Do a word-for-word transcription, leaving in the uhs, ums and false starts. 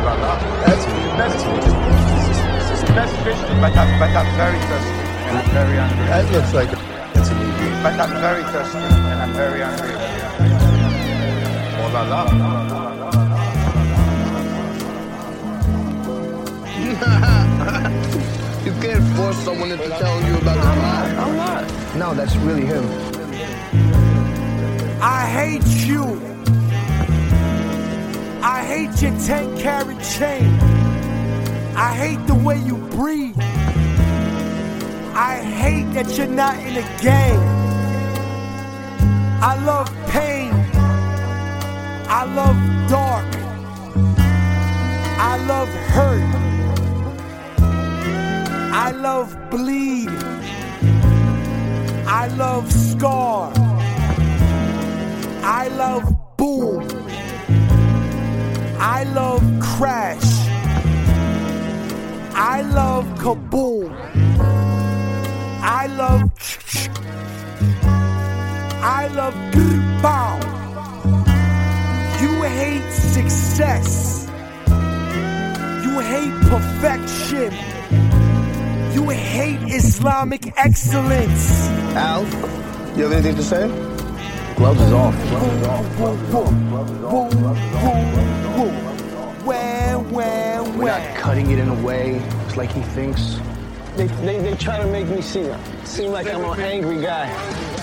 la la. That's the best. It's the best Christian, but I'm, but I'm very thirsty and I'm very hungry. That looks like that's a new beat. But I'm very thirsty and I'm very hungry. Oh la la. You can't force someone into telling you about the vibe. I'm not. No, that's really him. I hate you. I hate your ten carat chain. I hate the way you breathe. I hate that you're not in a game. I love pain. I love dark. I love hurt. I love bleed. I love scar. I love boom. I love crash. I love kaboom. I love I love bow. You hate success. You hate perfection. You hate Islamic excellence. Al, you have anything to say? Gloves is off. Gloves is off. Where, where, where? We're not cutting it in a way it's like he thinks. They, they, they try to make me seem, seem like I'm an angry guy.